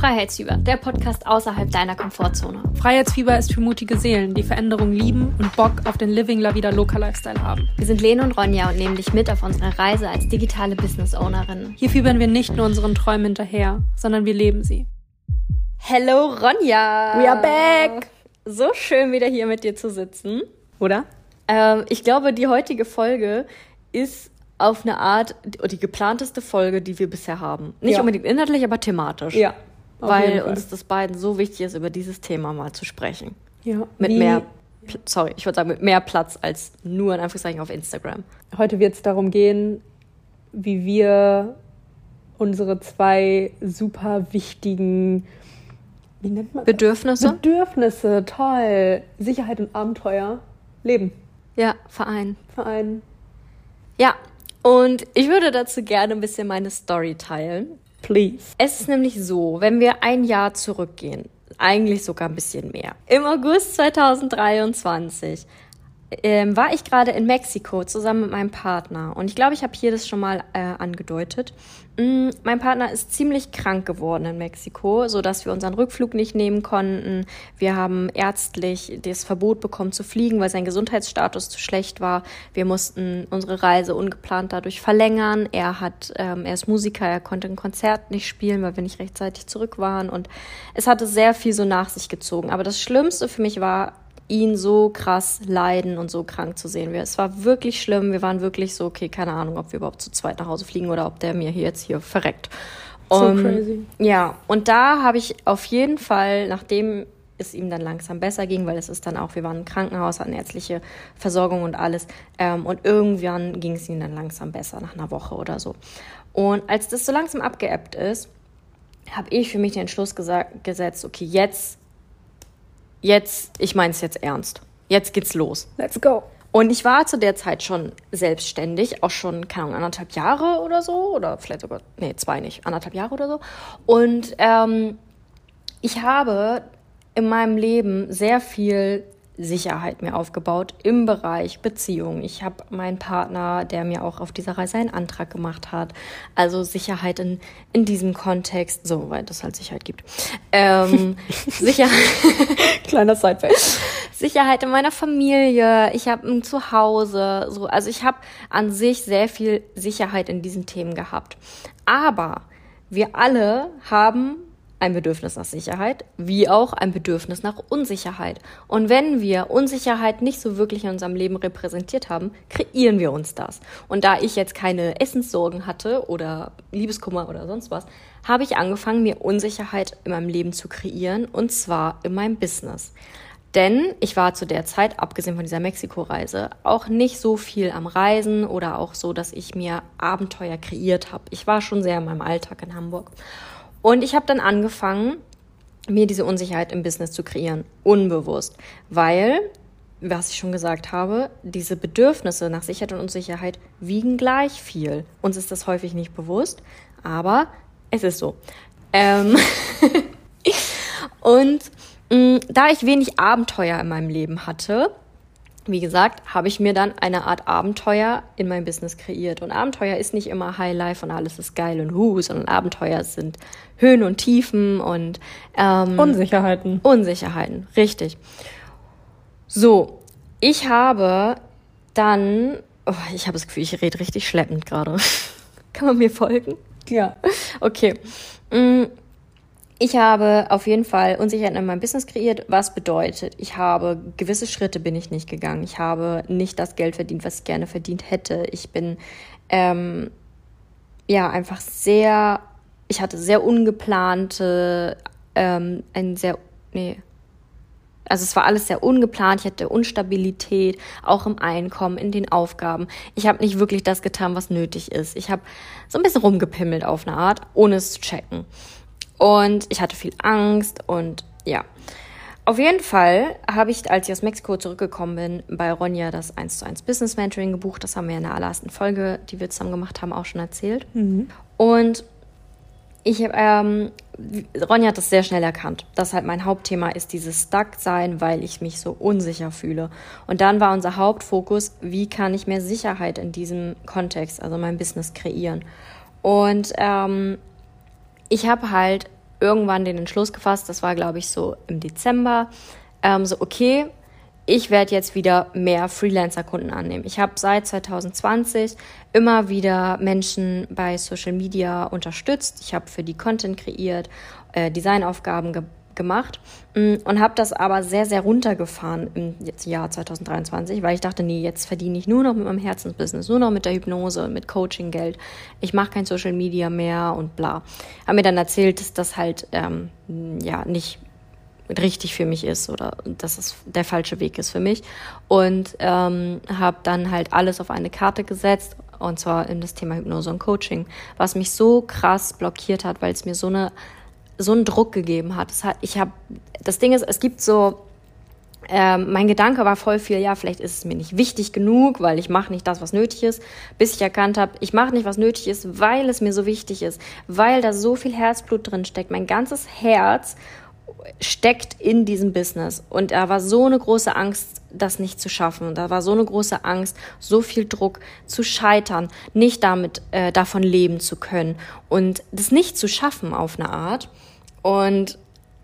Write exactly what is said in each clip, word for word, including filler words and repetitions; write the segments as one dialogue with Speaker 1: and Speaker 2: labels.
Speaker 1: Freiheitsfieber, der Podcast außerhalb deiner Komfortzone.
Speaker 2: Freiheitsfieber ist für mutige Seelen, die Veränderung lieben und Bock auf den Living La Vida Loca Lifestyle haben.
Speaker 1: Wir sind Lene und Ronja und nehmen dich mit auf unsere Reise als digitale Business-Ownerinnen.
Speaker 2: Hier fiebern wir nicht nur unseren Träumen hinterher, sondern wir leben sie.
Speaker 1: Hello Ronja!
Speaker 2: We are back!
Speaker 1: So schön, wieder hier mit dir zu sitzen.
Speaker 2: Oder?
Speaker 1: Ähm, ich glaube, die heutige Folge ist auf eine Art die geplanteste Folge, die wir bisher haben. Nicht
Speaker 2: Ja.
Speaker 1: unbedingt inhaltlich, aber thematisch.
Speaker 2: Ja. auf
Speaker 1: Weil
Speaker 2: jeden Fall.
Speaker 1: uns das beiden so wichtig ist, über dieses Thema mal zu sprechen.
Speaker 2: Ja.
Speaker 1: Mit
Speaker 2: Wie-
Speaker 1: mehr, Pl- sorry, ich würde sagen, mit mehr Platz als nur in Anführungszeichen auf Instagram.
Speaker 2: Heute wird es darum gehen, wie wir unsere zwei super wichtigen, wie nennt man das?
Speaker 1: Bedürfnisse?
Speaker 2: Bedürfnisse, toll, Sicherheit und Abenteuer leben,
Speaker 1: Ja, Verein.
Speaker 2: vereinen.
Speaker 1: Ja, und ich würde dazu gerne ein bisschen meine Story teilen.
Speaker 2: Please.
Speaker 1: Es ist nämlich so, wenn wir ein Jahr zurückgehen, eigentlich sogar ein bisschen mehr. Im August zweitausenddreiundzwanzig ähm, war ich gerade in Mexiko zusammen mit meinem Partner. Und ich glaube, ich habe hier das schon mal äh, angedeutet. Mm, mein Partner ist ziemlich krank geworden in Mexiko, sodass wir unseren Rückflug nicht nehmen konnten. Wir haben ärztlich das Verbot bekommen zu fliegen, weil sein Gesundheitsstatus zu schlecht war. Wir mussten unsere Reise ungeplant dadurch verlängern. Er hat, ähm, er ist Musiker, er konnte ein Konzert nicht spielen, weil wir nicht rechtzeitig zurück waren. Und es hatte sehr viel so nach sich gezogen. Aber das Schlimmste für mich war, ihn so krass leiden und so krank zu sehen. Wir- Es war wirklich schlimm. Wir waren wirklich so, okay, keine Ahnung, ob wir überhaupt zu zweit nach Hause fliegen oder ob der mir hier jetzt hier verreckt.
Speaker 2: So
Speaker 1: Um,
Speaker 2: crazy.
Speaker 1: Ja, und da habe ich auf jeden Fall, nachdem es ihm dann langsam besser ging, weil es ist dann auch, wir waren im Krankenhaus, hatten ärztliche Versorgung und alles. Ähm, und irgendwann ging es ihm dann langsam besser, nach einer Woche oder so. Und als das so langsam abgeebbt ist, habe ich für mich den Entschluss gesagt, gesetzt, okay, jetzt Jetzt, ich meine es jetzt ernst. Jetzt geht's los.
Speaker 2: Let's go.
Speaker 1: Und ich war zu der Zeit schon selbstständig, auch schon, keine Ahnung, anderthalb Jahre oder so. Oder vielleicht sogar, nee, zwei nicht, anderthalb Jahre oder so. Und ähm, ich habe in meinem Leben sehr viel Sicherheit mir aufgebaut im Bereich Beziehung. Ich habe meinen Partner, der mir auch auf dieser Reise einen Antrag gemacht hat. Also Sicherheit in, in diesem Kontext, so, weil es halt Sicherheit gibt. Ähm, Sicherheit.
Speaker 2: Kleiner Sidefact.
Speaker 1: Sicherheit in meiner Familie, ich habe ein Zuhause, so, also ich habe an sich sehr viel Sicherheit in diesen Themen gehabt. Aber wir alle haben ein Bedürfnis nach Sicherheit, wie auch ein Bedürfnis nach Unsicherheit. Und wenn wir Unsicherheit nicht so wirklich in unserem Leben repräsentiert haben, kreieren wir uns das. Und da ich jetzt keine Essenssorgen hatte oder Liebeskummer oder sonst was, habe ich angefangen, mir Unsicherheit in meinem Leben zu kreieren, und zwar in meinem Business. Denn ich war zu der Zeit, abgesehen von dieser Mexiko-Reise, auch nicht so viel am Reisen oder auch so, dass ich mir Abenteuer kreiert habe. Ich war schon sehr in meinem Alltag in Hamburg. Und ich habe dann angefangen, mir diese Unsicherheit im Business zu kreieren, unbewusst. Weil, was ich schon gesagt habe, diese Bedürfnisse nach Sicherheit und Unsicherheit wiegen gleich viel. Uns ist das häufig nicht bewusst, aber es ist so. Ähm und mh, da ich wenig Abenteuer in meinem Leben hatte, wie gesagt, habe ich mir dann eine Art Abenteuer in meinem Business kreiert. Und Abenteuer ist nicht immer Highlife und alles ist geil und hu, sondern Abenteuer sind Höhen und Tiefen und ähm,
Speaker 2: Unsicherheiten.
Speaker 1: Unsicherheiten, richtig. So, ich habe dann, oh, ich habe das Gefühl, ich rede richtig schleppend gerade. Kann man mir folgen?
Speaker 2: Ja.
Speaker 1: Okay. Mm, Ich habe auf jeden Fall Unsicherheiten in meinem Business kreiert, was bedeutet, ich habe gewisse Schritte bin ich nicht gegangen. Ich habe nicht das Geld verdient, was ich gerne verdient hätte. Ich bin ähm, ja einfach sehr, ich hatte sehr ungeplante, ähm, ein sehr, nee, also es war alles sehr ungeplant, ich hatte Unstabilität, auch im Einkommen, in den Aufgaben. Ich habe nicht wirklich das getan, was nötig ist. Ich habe so ein bisschen rumgepimmelt auf eine Art, ohne es zu checken. Und ich hatte viel Angst und ja. Auf jeden Fall habe ich, als ich aus Mexiko zurückgekommen bin, bei Ronja das eins zu eins Business Mentoring gebucht. Das haben wir in der allerersten Folge, die wir zusammen gemacht haben, auch schon erzählt.
Speaker 2: Mhm.
Speaker 1: Und ich, ähm, Ronja hat das sehr schnell erkannt, dass halt mein Hauptthema ist dieses Stuck-Sein, weil ich mich so unsicher fühle. Und dann war unser Hauptfokus, wie kann ich mehr Sicherheit in diesem Kontext, also mein Business, kreieren. Und ähm, ich habe halt irgendwann den Entschluss gefasst, das war, glaube ich, so im Dezember, ähm, so okay, ich werde jetzt wieder mehr Freelancer-Kunden annehmen. Ich habe seit zwanzig zwanzig immer wieder Menschen bei Social Media unterstützt. Ich habe für die Content kreiert, äh, Designaufgaben ge- gemacht mh, und habe das aber sehr, sehr runtergefahren im jetzt Jahr zwanzig dreiundzwanzig, weil ich dachte, nee, jetzt verdiene ich nur noch mit meinem Herzensbusiness, nur noch mit der Hypnose, mit Coaching Geld. Ich mache kein Social Media mehr und bla. Habe mir dann erzählt, dass das halt ähm, ja nicht richtig für mich ist oder dass es der falsche Weg ist für mich und ähm, habe dann halt alles auf eine Karte gesetzt und zwar in das Thema Hypnose und Coaching, was mich so krass blockiert hat, weil es mir so eine so einen Druck gegeben hat. Das hat ich habe das Ding ist, es gibt so ähm, mein Gedanke war voll viel, ja, vielleicht ist es mir nicht wichtig genug, weil ich mache nicht das, was nötig ist, bis ich erkannt habe, ich mache nicht, was nötig ist, weil es mir so wichtig ist, weil da so viel Herzblut drin steckt, mein ganzes Herz steckt in diesem Business und da war so eine große Angst, das nicht zu schaffen. Da war so eine große Angst, so viel Druck zu scheitern, nicht damit äh, davon leben zu können und das nicht zu schaffen auf eine Art. Und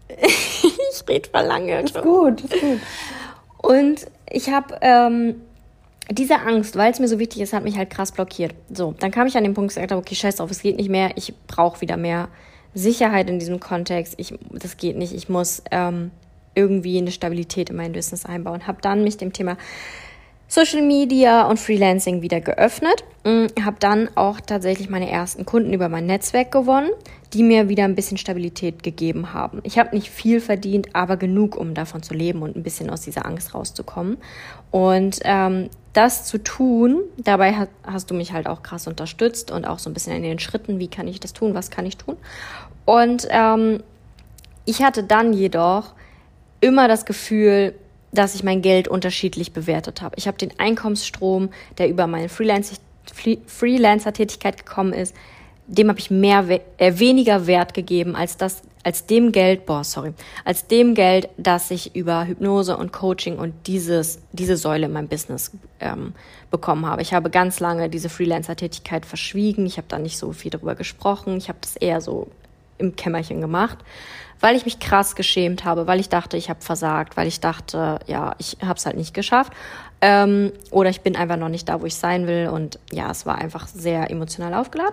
Speaker 1: ich rede voll lange.
Speaker 2: Ist gut, ist gut.
Speaker 1: Und ich habe ähm, diese Angst, weil es mir so wichtig ist, hat mich halt krass blockiert. So, dann kam ich an den Punkt, gesagt habe, okay, scheiß drauf, es geht nicht mehr, ich brauche wieder mehr Sicherheit in diesem Kontext, ich, das geht nicht, ich muss ähm, irgendwie eine Stabilität in mein Business einbauen. Habe dann mich dem Thema Social Media und Freelancing wieder geöffnet, habe dann auch tatsächlich meine ersten Kunden über mein Netzwerk gewonnen, die mir wieder ein bisschen Stabilität gegeben haben. Ich habe nicht viel verdient, aber genug, um davon zu leben und ein bisschen aus dieser Angst rauszukommen. Und ähm, das zu tun, dabei hast, hast du mich halt auch krass unterstützt und auch so ein bisschen in den Schritten, wie kann ich das tun, was kann ich tun. Und ähm, ich hatte dann jedoch immer das Gefühl, dass ich mein Geld unterschiedlich bewertet habe. Ich habe den Einkommensstrom, der über meine Freelancer- Freelancer-Tätigkeit gekommen ist, dem habe ich mehr äh, weniger Wert gegeben als das als dem Geld, boah, sorry, als dem Geld, das ich über Hypnose und Coaching und dieses diese Säule in meinem Business ähm, bekommen habe. Ich habe ganz lange diese Freelancer-Tätigkeit verschwiegen. Ich habe da nicht so viel drüber gesprochen. Ich habe das eher so im Kämmerchen gemacht, weil ich mich krass geschämt habe, weil ich dachte, ich habe versagt, weil ich dachte, ja, ich habe es halt nicht geschafft ähm, oder ich bin einfach noch nicht da, wo ich sein will und ja, es war einfach sehr emotional aufgeladen.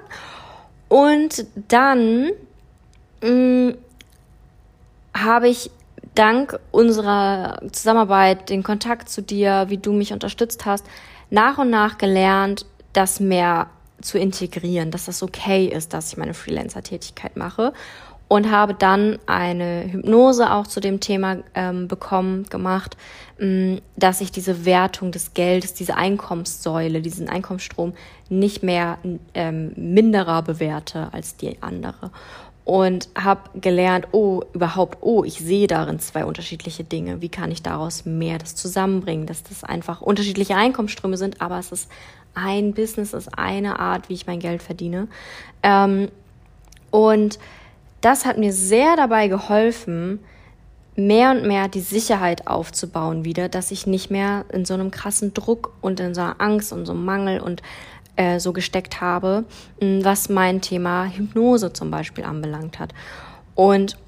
Speaker 1: Und dann mh, habe ich dank unserer Zusammenarbeit, den Kontakt zu dir, wie du mich unterstützt hast, nach und nach gelernt, das mehr zu integrieren, dass das okay ist, dass ich meine Freelancer-Tätigkeit mache und habe dann eine Hypnose auch zu dem Thema ähm, bekommen, gemacht, mh, dass ich diese Wertung des Geldes, diese Einkommenssäule, diesen Einkommensstrom nicht mehr ähm, minderer bewerte als die andere. Und habe gelernt, oh, überhaupt, oh, ich sehe darin zwei unterschiedliche Dinge. Wie kann ich daraus mehr das zusammenbringen, dass das einfach unterschiedliche Einkommensströme sind, aber es ist ein Business, es ist eine Art, wie ich mein Geld verdiene. Ähm, und das hat mir sehr dabei geholfen, mehr und mehr die Sicherheit aufzubauen wieder, dass ich nicht mehr in so einem krassen Druck und in so einer Angst und so einem Mangel und äh, so gesteckt habe, was mein Thema Hypnose zum Beispiel anbelangt hat. Und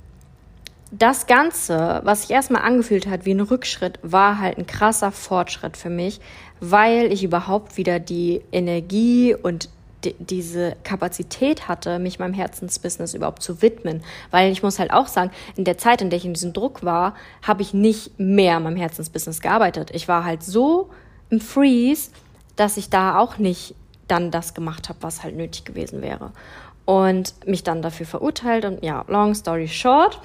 Speaker 1: das Ganze, was sich erstmal angefühlt hat wie ein Rückschritt, war halt ein krasser Fortschritt für mich, weil ich überhaupt wieder die Energie und die, diese Kapazität hatte, mich meinem Herzensbusiness überhaupt zu widmen. Weil ich muss halt auch sagen, in der Zeit, in der ich in diesem Druck war, habe ich nicht mehr an meinem Herzensbusiness gearbeitet. Ich war halt so im Freeze, dass ich da auch nicht dann das gemacht habe, was halt nötig gewesen wäre. Und mich dann dafür verurteilt und ja, long story short.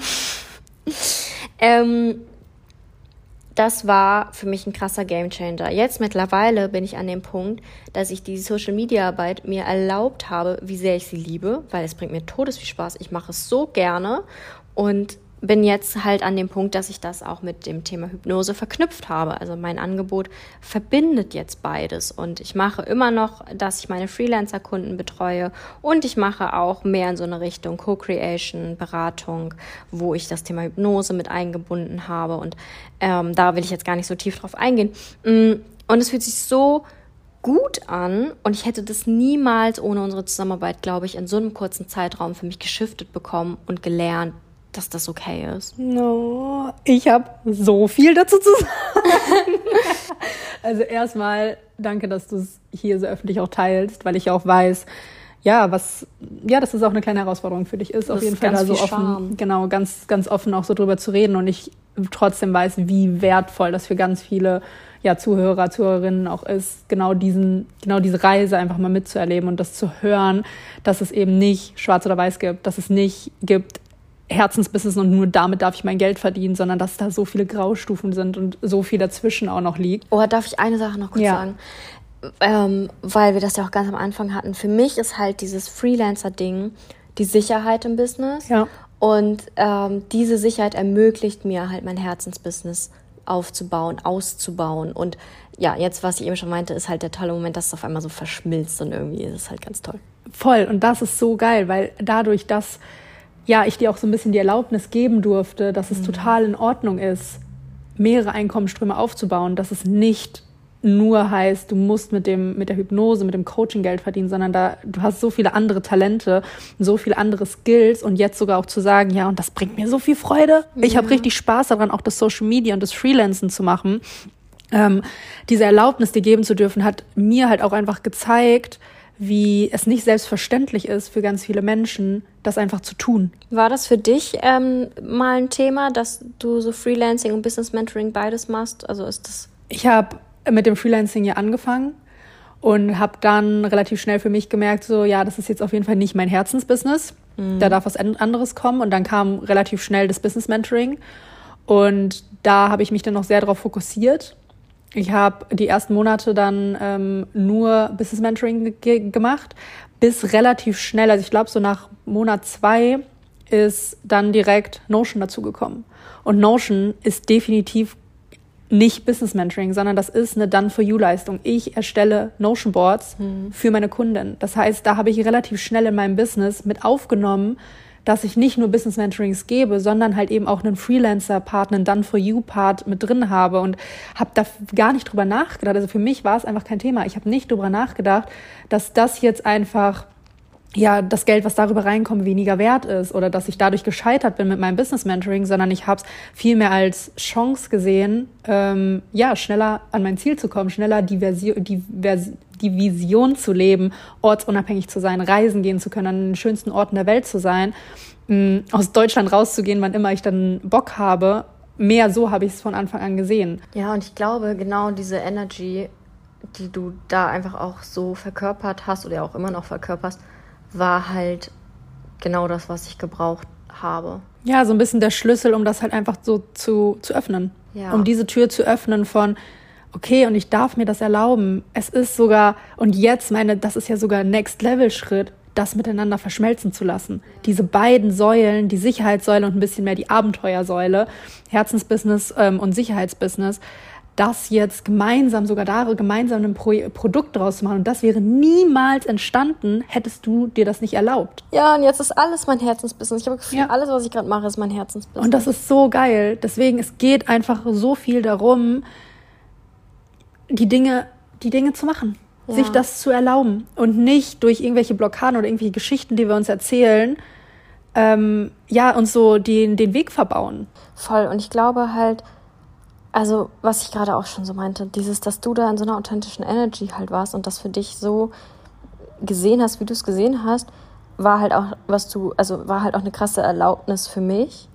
Speaker 1: ähm, das war für mich ein krasser Gamechanger. Jetzt mittlerweile bin ich an dem Punkt, dass ich die Social-Media-Arbeit mir erlaubt habe, wie sehr ich sie liebe, weil es bringt mir todesviel Spaß. Ich mache es so gerne und bin jetzt halt an dem Punkt, dass ich das auch mit dem Thema Hypnose verknüpft habe. Also mein Angebot verbindet jetzt beides und ich mache immer noch, dass ich meine Freelancer-Kunden betreue und ich mache auch mehr in so eine Richtung Co-Creation, Beratung, wo ich das Thema Hypnose mit eingebunden habe und ähm, da will ich jetzt gar nicht so tief drauf eingehen. Und es fühlt sich so gut an und ich hätte das niemals ohne unsere Zusammenarbeit, glaube ich, in so einem kurzen Zeitraum für mich geschiftet bekommen und gelernt, dass das okay ist.
Speaker 2: No, ich habe so viel dazu zu sagen. Also erstmal danke, dass du es hier so öffentlich auch teilst, weil ich ja auch weiß, ja, was, ja, dass es auch eine kleine Herausforderung für dich ist,
Speaker 1: das
Speaker 2: auf jeden
Speaker 1: ist
Speaker 2: Fall
Speaker 1: ganz
Speaker 2: da so
Speaker 1: viel
Speaker 2: offen,
Speaker 1: Charme.
Speaker 2: genau, ganz, ganz offen auch so drüber zu reden und ich trotzdem weiß, wie wertvoll das für ganz viele ja, Zuhörer, Zuhörerinnen auch ist, genau diesen, genau diese Reise einfach mal mitzuerleben und das zu hören, dass es eben nicht schwarz oder weiß gibt, dass es nicht gibt Herzensbusiness und nur damit darf ich mein Geld verdienen, sondern dass da so viele Graustufen sind und so viel dazwischen auch noch liegt.
Speaker 1: Oh, darf ich eine Sache noch kurz
Speaker 2: Ja.
Speaker 1: sagen? Ähm, weil wir das ja auch ganz am Anfang hatten. Für mich ist halt dieses Freelancer-Ding die Sicherheit im Business.
Speaker 2: Ja.
Speaker 1: Und ähm, diese Sicherheit ermöglicht mir halt mein Herzensbusiness aufzubauen, auszubauen. Und ja, jetzt, was ich eben schon meinte, ist halt der tolle Moment, dass es auf einmal so verschmilzt und irgendwie ist es halt ganz toll.
Speaker 2: Voll. Und das ist so geil, weil dadurch, dass ja, ich dir auch so ein bisschen die Erlaubnis geben durfte, dass es mhm. total in Ordnung ist, mehrere Einkommensströme aufzubauen, dass es nicht nur heißt, du musst mit dem mit der Hypnose, mit dem Coaching Geld verdienen, sondern da du hast so viele andere Talente, so viele andere Skills und jetzt sogar auch zu sagen, ja, und das bringt mir so viel Freude. Ja. Ich habe richtig Spaß daran, auch das Social Media und das Freelancen zu machen. Ähm, diese Erlaubnis dir geben zu dürfen, hat mir halt auch einfach gezeigt, wie es nicht selbstverständlich ist für ganz viele Menschen, das einfach zu tun.
Speaker 1: War das für dich ähm, mal ein Thema, dass du so Freelancing und Business Mentoring beides machst? Also ist das?
Speaker 2: Ich habe mit dem Freelancing ja angefangen und habe dann relativ schnell für mich gemerkt, so ja, das ist jetzt auf jeden Fall nicht mein Herzensbusiness. Mhm. Da darf was anderes kommen. Und dann kam relativ schnell das Business Mentoring. Und da habe ich mich dann noch sehr darauf fokussiert. Ich habe die ersten Monate dann ähm, nur Business Mentoring ge- gemacht, bis relativ schnell, also ich glaube so nach Monat zwei ist dann direkt Notion dazugekommen. Und Notion ist definitiv nicht Business Mentoring, sondern das ist eine Done-for-You-Leistung. Ich erstelle Notion-Boards mhm. für meine Kunden. Das heißt, da habe ich relativ schnell in meinem Business mit aufgenommen, dass ich nicht nur Business Mentorings gebe, sondern halt eben auch einen Freelancer-Part, einen Done-for-You-Part mit drin habe und habe da gar nicht drüber nachgedacht. Also für mich war es einfach kein Thema. Ich habe nicht drüber nachgedacht, dass das jetzt einfach ja das Geld, was darüber reinkommt, weniger wert ist oder dass ich dadurch gescheitert bin mit meinem Business Mentoring, sondern ich habe es vielmehr als Chance gesehen, ähm, ja schneller an mein Ziel zu kommen, schneller die, Versi- die, Vers- die Vision zu leben, ortsunabhängig zu sein, reisen gehen zu können, an den schönsten Orten der Welt zu sein, mh, aus Deutschland rauszugehen, wann immer ich dann Bock habe. Mehr so habe ich es von Anfang an gesehen.
Speaker 1: Ja, und ich glaube, genau diese Energy, die du da einfach auch so verkörpert hast oder auch immer noch verkörperst, war halt genau das, was ich gebraucht habe.
Speaker 2: Ja, so ein bisschen der Schlüssel, um das halt einfach so zu, zu öffnen.
Speaker 1: Ja.
Speaker 2: Um diese Tür zu öffnen von, okay, und ich darf mir das erlauben. Es ist sogar, und jetzt meine, das ist ja sogar ein Next-Level-Schritt, das miteinander verschmelzen zu lassen. Diese beiden Säulen, die Sicherheitssäule und ein bisschen mehr die Abenteuersäule, Herzensbusiness ähm, und Sicherheitsbusiness, das jetzt gemeinsam, sogar da gemeinsam ein Pro- Produkt draus zu machen. Und das wäre niemals entstanden, hättest du dir das nicht erlaubt.
Speaker 1: Ja, und jetzt ist alles mein Herzensbusiness. Ich habe das Gefühl,
Speaker 2: Ja.
Speaker 1: alles, was ich gerade mache, ist mein Herzensbusiness.
Speaker 2: Und das ist so geil. Deswegen, es geht einfach so viel darum, die Dinge, die Dinge zu machen.
Speaker 1: Ja.
Speaker 2: Sich das zu erlauben. Und nicht durch irgendwelche Blockaden oder irgendwelche Geschichten, die wir uns erzählen, ähm, ja, uns so den, den Weg verbauen.
Speaker 1: Voll. Und ich glaube halt, also was ich gerade auch schon so meinte, dieses, dass du da in so einer authentischen Energy halt warst und das für dich so gesehen hast, wie du es gesehen hast, war halt auch, was du, also war halt auch eine krasse Erlaubnis für mich.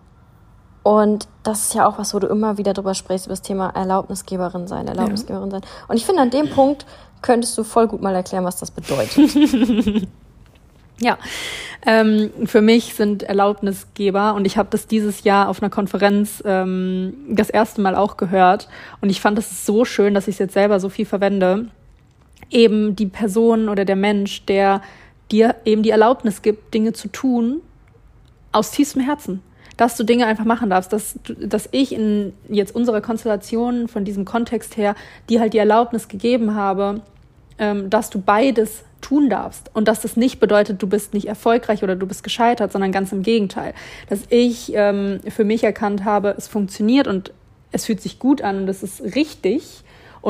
Speaker 1: Und das ist ja auch was, wo du immer wieder drüber sprichst, über das Thema Erlaubnisgeberin sein, Erlaubnisgeberin sein. Und ich finde, an dem Punkt könntest du voll gut mal erklären, was das bedeutet.
Speaker 2: Ja, ähm, für mich sind Erlaubnisgeber und ich habe das dieses Jahr auf einer Konferenz ähm, das erste Mal auch gehört und ich fand es so schön, dass ich es jetzt selber so viel verwende, eben die Person oder der Mensch, der dir eben die Erlaubnis gibt, Dinge zu tun aus tiefstem Herzen, dass du Dinge einfach machen darfst, dass, dass ich in jetzt unserer Konstellation von diesem Kontext her dir halt die Erlaubnis gegeben habe, ähm, dass du beides tun darfst und dass das nicht bedeutet, du bist nicht erfolgreich oder du bist gescheitert, sondern ganz im Gegenteil. Dass ich ähm, für mich erkannt habe, es funktioniert und es fühlt sich gut an und es ist richtig und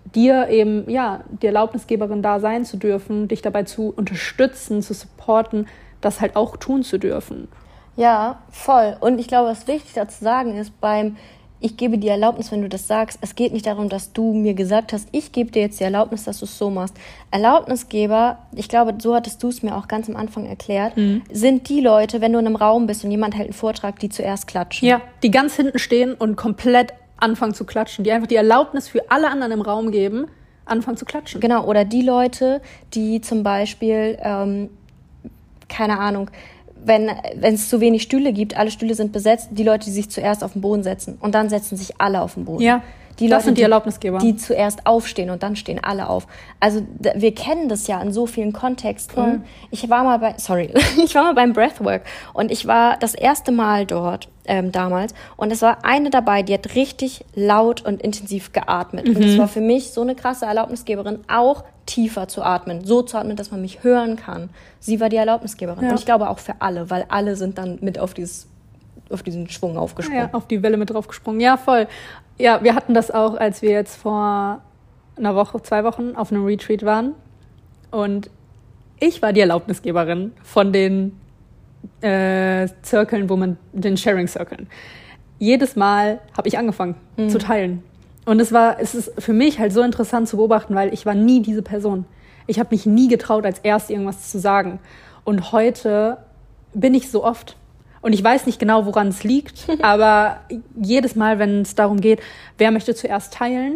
Speaker 2: dir eben, ja, die Erlaubnisgeberin da sein zu dürfen, dich dabei zu unterstützen, zu supporten, das halt auch tun zu dürfen.
Speaker 1: Ja, voll. Und ich glaube, was wichtig dazu zu sagen ist, beim ich gebe dir Erlaubnis, wenn du das sagst, es geht nicht darum, dass du mir gesagt hast, ich gebe dir jetzt die Erlaubnis, dass du es so machst. Erlaubnisgeber, ich glaube, so hattest du es mir auch ganz am Anfang erklärt, mhm. sind die Leute, wenn du in einem Raum bist und jemand hält einen Vortrag, die zuerst klatschen.
Speaker 2: Ja, die ganz hinten stehen und komplett anfangen zu klatschen, die einfach die Erlaubnis für alle anderen im Raum geben, anfangen zu klatschen.
Speaker 1: Genau, oder die Leute, die zum Beispiel, ähm, keine Ahnung, wenn wenn es zu wenig Stühle gibt, alle Stühle sind besetzt, die Leute, die sich zuerst auf den Boden setzen und dann setzen sich alle auf den Boden.
Speaker 2: Ja,
Speaker 1: die
Speaker 2: das
Speaker 1: Leute,
Speaker 2: sind die Erlaubnisgeber.
Speaker 1: Die, die zuerst aufstehen und dann stehen alle auf. Also d- wir kennen das ja in so vielen Kontexten.
Speaker 2: Voll.
Speaker 1: Ich war mal bei, sorry, ich war mal beim Breathwork und ich war das erste Mal dort ähm, damals und es war eine dabei, die hat richtig laut und intensiv geatmet. Mhm. Und es war für mich so eine krasse Erlaubnisgeberin, auch tiefer zu atmen, so zu atmen, dass man mich hören kann. Sie war die Erlaubnisgeberin. Ja. Und ich glaube auch für alle, weil alle sind dann mit auf dieses, auf diesen Schwung aufgesprungen.
Speaker 2: Ja, auf die Welle mit draufgesprungen. Ja, voll. Ja, wir hatten das auch, als wir jetzt vor einer Woche, zwei Wochen auf einem Retreat waren. Und ich war die Erlaubnisgeberin von den äh, Zirkeln, wo man, den Sharing-Cirkeln. Jedes Mal habe ich angefangen mhm. zu teilen. Und es war, es ist für mich halt so interessant zu beobachten, weil ich war nie diese Person. Ich habe mich nie getraut, als Erste irgendwas zu sagen. Und heute bin ich so oft. Und ich weiß nicht genau, woran es liegt, aber jedes Mal, wenn es darum geht, wer möchte zuerst teilen,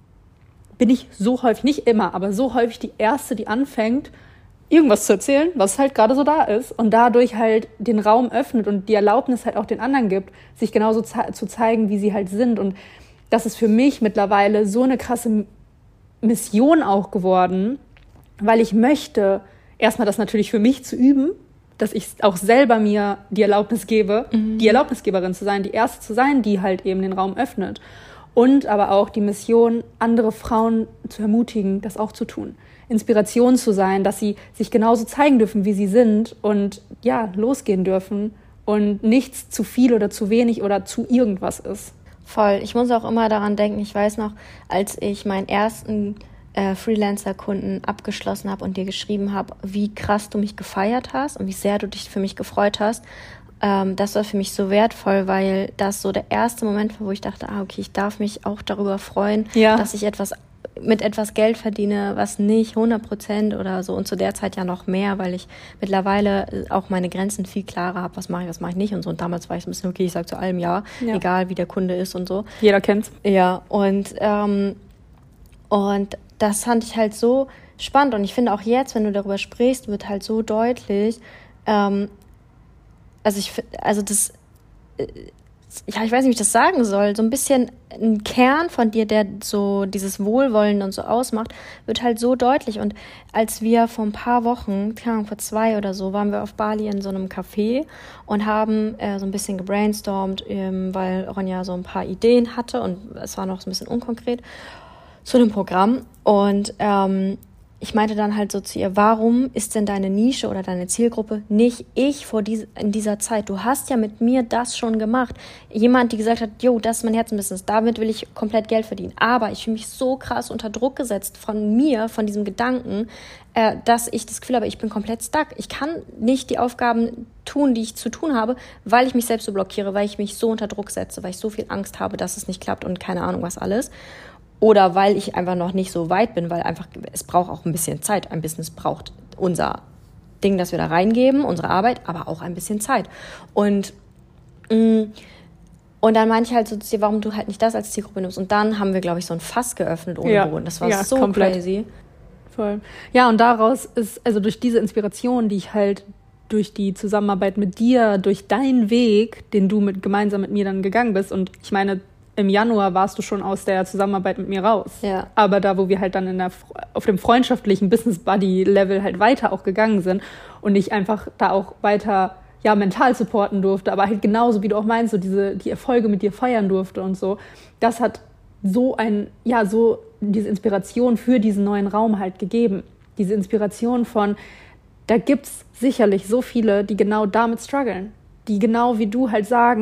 Speaker 2: bin ich so häufig, nicht immer, aber so häufig die Erste, die anfängt, irgendwas zu erzählen, was halt gerade so da ist und dadurch halt den Raum öffnet und die Erlaubnis halt auch den anderen gibt, sich genauso ze- zu zeigen, wie sie halt sind. Und das ist für mich mittlerweile so eine krasse Mission auch geworden, weil ich möchte, erstmal das natürlich für mich zu üben, dass ich auch selber mir die Erlaubnis gebe, mhm. die Erlaubnisgeberin zu sein, die Erste zu sein, die halt eben den Raum öffnet. Und aber auch die Mission, andere Frauen zu ermutigen, das auch zu tun. Inspiration zu sein, dass sie sich genauso zeigen dürfen, wie sie sind und ja, losgehen dürfen und nichts zu viel oder zu wenig oder zu irgendwas ist.
Speaker 1: Voll. Ich muss auch immer daran denken, ich weiß noch, als ich meinen ersten äh, Freelancer-Kunden abgeschlossen habe und dir geschrieben habe, wie krass du mich gefeiert hast und wie sehr du dich für mich gefreut hast. Ähm, das war für mich so wertvoll, weil das so der erste Moment war, wo ich dachte, ah, okay, ich darf mich auch darüber freuen, ja. dass ich etwas mit etwas Geld verdiene, was nicht hundert Prozent oder so und zu der Zeit ja noch mehr, weil ich mittlerweile auch meine Grenzen viel klarer habe, was mache ich, was mache ich nicht und so. Und damals war ich so ein bisschen, okay, ich sage zu allem ja, ja, egal wie der Kunde ist und so.
Speaker 2: Jeder kennt's.
Speaker 1: Ja, und, ähm, und das fand ich halt so spannend und ich finde auch jetzt, wenn du darüber sprichst, wird halt so deutlich, ähm, also ich, also das, äh, ja, ich weiß nicht, wie ich das sagen soll, so ein bisschen ein Kern von dir, der so dieses Wohlwollen und so ausmacht, wird halt so deutlich. Und als wir vor ein paar Wochen, keine Ahnung, vor zwei oder so, waren wir auf Bali in so einem Café und haben äh, so ein bisschen gebrainstormt, ähm, weil Ronja so ein paar Ideen hatte und es war noch so ein bisschen unkonkret zu dem Programm. Und ähm, ich meinte dann halt so zu ihr, warum ist denn deine Nische oder deine Zielgruppe nicht ich vor diese, in dieser Zeit? Du hast ja mit mir das schon gemacht. Jemand, die gesagt hat, jo, das ist mein Herzensbusiness, damit will ich komplett Geld verdienen. Aber ich fühle mich so krass unter Druck gesetzt von mir, von diesem Gedanken, äh, dass ich das Gefühl habe, ich bin komplett stuck. Ich kann nicht die Aufgaben tun, die ich zu tun habe, weil ich mich selbst so blockiere, weil ich mich so unter Druck setze, weil ich so viel Angst habe, dass es nicht klappt und keine Ahnung was alles. Oder weil ich einfach noch nicht so weit bin, weil einfach es braucht auch ein bisschen Zeit. Ein Business braucht unser Ding, das wir da reingeben, unsere Arbeit, aber auch ein bisschen Zeit. Und mh, und dann meinte ich halt so zu dir, warum du halt nicht das als Zielgruppe nimmst. Und dann haben wir, glaube ich, so ein Fass geöffnet ohne
Speaker 2: ja.
Speaker 1: Boden. Das war
Speaker 2: ja,
Speaker 1: so
Speaker 2: komplett.
Speaker 1: crazy.
Speaker 2: Voll. Ja, und daraus ist, also durch diese Inspiration, die ich halt durch die Zusammenarbeit mit dir, durch deinen Weg, den du mit gemeinsam mit mir dann gegangen bist. Und ich meine, im Januar warst du schon aus der Zusammenarbeit mit mir raus.
Speaker 1: Ja.
Speaker 2: Aber da, wo wir halt dann in der, auf dem freundschaftlichen Business-Buddy-Level halt weiter auch gegangen sind und ich einfach da auch weiter ja mental supporten durfte, aber halt genauso, wie du auch meinst, so diese, die Erfolge mit dir feiern durfte und so, das hat so ein, ja, so diese Inspiration für diesen neuen Raum halt gegeben. Diese Inspiration von, da gibt's sicherlich so viele, die genau damit strugglen, die genau wie du halt sagen,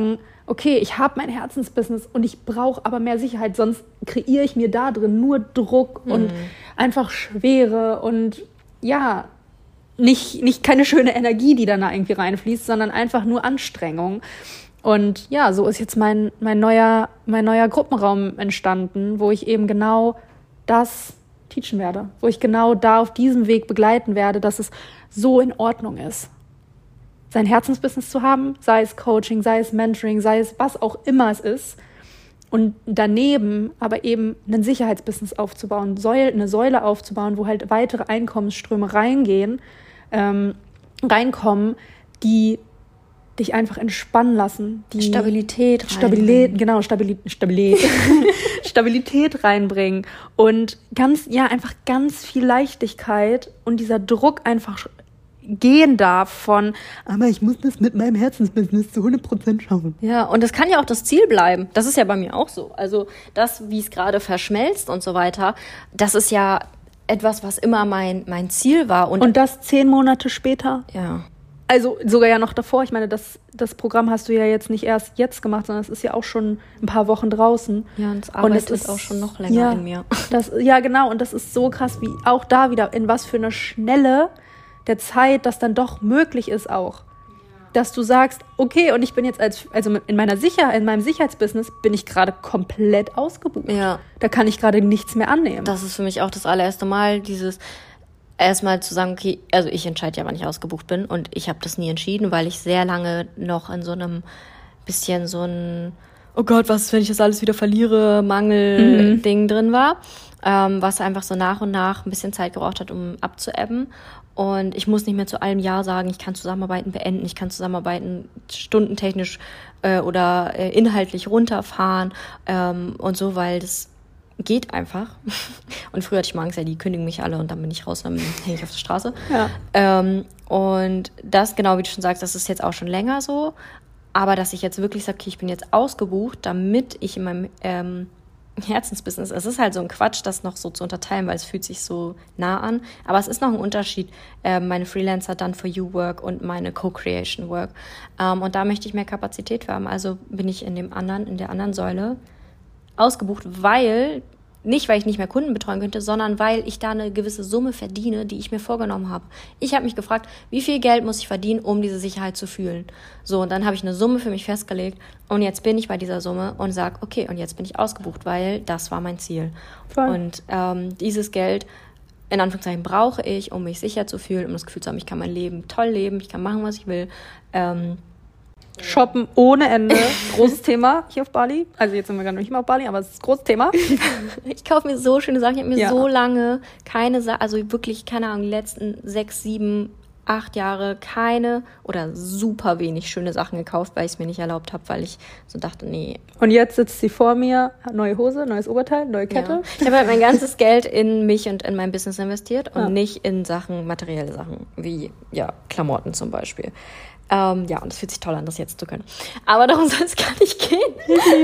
Speaker 2: okay, ich habe mein Herzensbusiness und ich brauche aber mehr Sicherheit, sonst kreiere ich mir da drin nur Druck mhm. und einfach Schwere und ja, nicht, nicht keine schöne Energie, die dann da irgendwie reinfließt, sondern einfach nur Anstrengung. Und ja, so ist jetzt mein, mein, neuer, mein neuer Gruppenraum entstanden, wo ich eben genau das teachen werde, wo ich genau da auf diesem Weg begleiten werde, dass es so in Ordnung ist, sein Herzensbusiness zu haben, sei es Coaching, sei es Mentoring, sei es was auch immer es ist, und daneben aber eben ein Sicherheitsbusiness aufzubauen, Säule, eine Säule aufzubauen, wo halt weitere Einkommensströme reingehen, ähm, reinkommen, die dich einfach entspannen lassen, die
Speaker 1: Stabilität
Speaker 2: Stabilität, genau, Stabilität, Stabilität, Stabilität reinbringen und ganz, ja, einfach ganz viel Leichtigkeit und dieser Druck einfach gehen darf von, aber ich muss das mit meinem Herzensbusiness zu hundert Prozent schaffen.
Speaker 1: Ja, und das kann ja auch das Ziel bleiben. Das ist ja bei mir auch so. Also das, wie es gerade verschmelzt und so weiter, das ist ja etwas, was immer mein, mein Ziel war. Und,
Speaker 2: und das zehn Monate später?
Speaker 1: Ja.
Speaker 2: Also sogar ja noch davor. Ich meine, das, das Programm hast du ja jetzt nicht erst jetzt gemacht, sondern es ist ja auch schon ein paar Wochen draußen.
Speaker 1: Ja, und es arbeitet ist auch schon noch länger
Speaker 2: ja,
Speaker 1: in mir.
Speaker 2: Das, ja, genau. Und das ist so krass, wie auch da wieder, in was für eine Schnelle der Zeit das dann doch möglich ist auch. Dass du sagst, okay, und ich bin jetzt als, also in meiner Sicher, in meinem Sicherheitsbusiness bin ich gerade komplett ausgebucht.
Speaker 1: Ja.
Speaker 2: Da kann ich gerade nichts mehr annehmen.
Speaker 1: Das ist für mich auch das allererste Mal, dieses erstmal zu sagen, okay, also ich entscheide ja, wann ich ausgebucht bin, und ich habe das nie entschieden, weil ich sehr lange noch in so einem bisschen so ein, oh Gott, was ist, wenn ich das alles wieder verliere, Mangel-Ding mhm. drin war, ähm, was einfach so nach und nach ein bisschen Zeit gebraucht hat, um abzuebben. Und ich muss nicht mehr zu allem Ja sagen, ich kann Zusammenarbeiten beenden, ich kann Zusammenarbeiten stundentechnisch äh, oder äh, inhaltlich runterfahren ähm, und so, weil das geht einfach. Und früher hatte ich mal Angst, ja, die kündigen mich alle und dann bin ich raus, dann hänge ich auf der Straße.
Speaker 2: Ja.
Speaker 1: Ähm, und das, genau wie du schon sagst, das ist jetzt auch schon länger so. Aber dass ich jetzt wirklich sage, okay, ich bin jetzt ausgebucht, damit ich in meinem ähm, Herzensbusiness, es ist halt so ein Quatsch, das noch so zu unterteilen, weil es fühlt sich so nah an. Aber es ist noch ein Unterschied, äh, meine Freelancer Done for You Work und meine Co-Creation Work. Ähm, und da möchte ich mehr Kapazität für haben. Also bin ich in dem anderen, in der anderen Säule ausgebucht, weil, nicht weil ich nicht mehr Kunden betreuen könnte, sondern weil ich da eine gewisse Summe verdiene, die ich mir vorgenommen habe. Ich habe mich gefragt, wie viel Geld muss ich verdienen, um diese Sicherheit zu fühlen? So, und dann habe ich eine Summe für mich festgelegt und jetzt bin ich bei dieser Summe und sage, okay, und jetzt bin ich ausgebucht, weil das war mein Ziel.
Speaker 2: Voll.
Speaker 1: Und ähm, dieses Geld, in Anführungszeichen, brauche ich, um mich sicher zu fühlen, um das Gefühl zu haben, ich kann mein Leben toll leben, ich kann machen, was ich will. Ähm,
Speaker 2: Shoppen ohne Ende, großes Thema hier auf Bali. Also jetzt sind wir gerade nicht mehr auf Bali, aber es ist ein großes Thema.
Speaker 1: Ich kaufe mir so schöne Sachen. Ich habe mir
Speaker 2: ja.
Speaker 1: so lange keine Sachen, also wirklich, keine Ahnung, die letzten sechs, sieben, acht Jahre keine oder super wenig schöne Sachen gekauft, weil ich es mir nicht erlaubt habe, weil ich so dachte, nee.
Speaker 2: Und jetzt sitzt sie vor mir, neue Hose, neues Oberteil, neue Kette.
Speaker 1: Ja. Ich habe halt mein ganzes Geld in mich und in mein Business investiert und
Speaker 2: ja.
Speaker 1: nicht in Sachen, materielle Sachen, wie ja Klamotten zum Beispiel. Ähm, ja, und es fühlt sich toll an, das jetzt zu können. Aber darum soll es gar nicht gehen.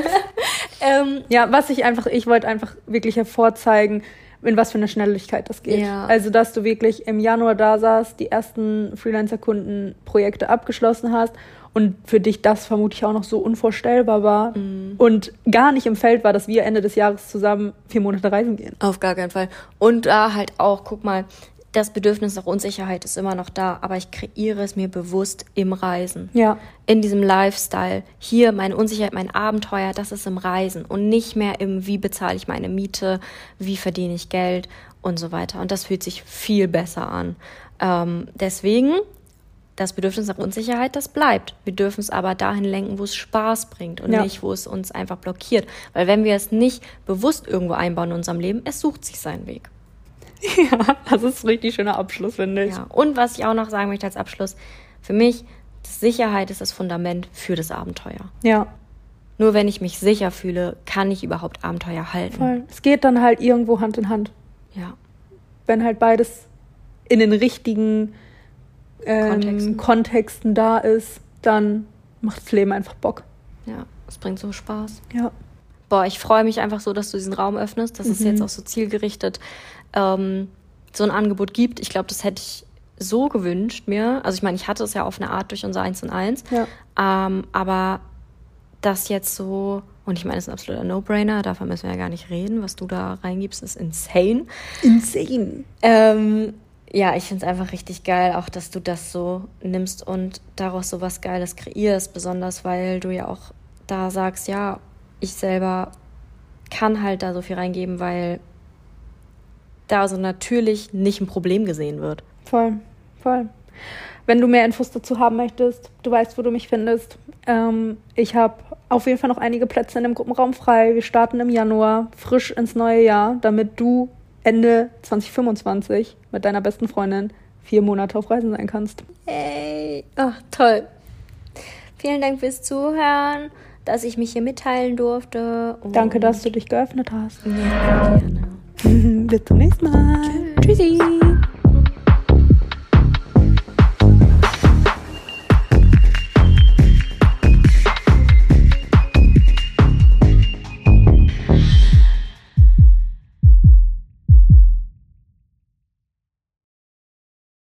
Speaker 1: ähm,
Speaker 2: ja, was ich einfach, ich wollte einfach wirklich hervorzeigen, in was für eine Schnelligkeit das geht.
Speaker 1: Ja.
Speaker 2: Also, dass du wirklich im Januar da saßt, die ersten Freelancer-Kunden-Projekte abgeschlossen hast und für dich das vermutlich auch noch so unvorstellbar war
Speaker 1: mhm.
Speaker 2: und gar nicht im Feld war, dass wir Ende des Jahres zusammen vier Monate reisen gehen.
Speaker 1: Auf gar keinen Fall. Und da halt auch, guck mal, das Bedürfnis nach Unsicherheit ist immer noch da, aber ich kreiere es mir bewusst im Reisen.
Speaker 2: Ja.
Speaker 1: In diesem Lifestyle. Hier meine Unsicherheit, mein Abenteuer, das ist im Reisen und nicht mehr im, wie bezahle ich meine Miete, wie verdiene ich Geld und so weiter. Und das fühlt sich viel besser an. Ähm, deswegen, das Bedürfnis nach Unsicherheit, das bleibt. Wir dürfen es aber dahin lenken, wo es Spaß bringt und ja. nicht, wo es uns einfach blockiert. Weil wenn wir es nicht bewusst irgendwo einbauen in unserem Leben, es sucht sich seinen Weg.
Speaker 2: Ja, das ist ein richtig schöner Abschluss, finde ich.
Speaker 1: Ja. Und was ich auch noch sagen möchte als Abschluss, für mich, Sicherheit ist das Fundament für das Abenteuer.
Speaker 2: Ja.
Speaker 1: Nur wenn ich mich sicher fühle, kann ich überhaupt Abenteuer halten.
Speaker 2: Voll. Es geht dann halt irgendwo Hand in Hand.
Speaker 1: Ja.
Speaker 2: Wenn halt beides in den richtigen ähm, Kontexten. Kontexten da ist, dann macht das Leben einfach Bock.
Speaker 1: Ja, es bringt so Spaß.
Speaker 2: Ja.
Speaker 1: Boah, ich freue mich einfach so, dass du diesen Raum öffnest, dass mhm. es jetzt auch so zielgerichtet ähm, so ein Angebot gibt. Ich glaube, das hätte ich so gewünscht mir. Also ich meine, ich hatte es ja auf eine Art durch unser eins und eins.
Speaker 2: Ja.
Speaker 1: Ähm, aber das jetzt so, und ich meine, es ist ein absoluter No-Brainer, davon müssen wir ja gar nicht reden, was du da reingibst, ist insane.
Speaker 2: Insane.
Speaker 1: Ähm, ja, ich finde es einfach richtig geil, auch dass du das so nimmst und daraus so was Geiles kreierst, besonders weil du ja auch da sagst, ja, ich selber kann halt da so viel reingeben, weil da so natürlich nicht ein Problem gesehen wird.
Speaker 2: Voll, voll. Wenn du mehr Infos dazu haben möchtest, du weißt, wo du mich findest. Ähm, ich habe auf jeden Fall noch einige Plätze in dem Gruppenraum frei. Wir starten im Januar frisch ins neue Jahr, damit du Ende zwanzig fünfundzwanzig mit deiner besten Freundin vier Monate auf Reisen sein kannst.
Speaker 1: Ey, ach, toll. Vielen Dank fürs Zuhören, dass ich mich hier mitteilen durfte. Und
Speaker 2: Danke, dass du dich geöffnet hast.
Speaker 1: ja, gerne.
Speaker 2: Bis zum nächsten Mal.
Speaker 1: Tschüssi.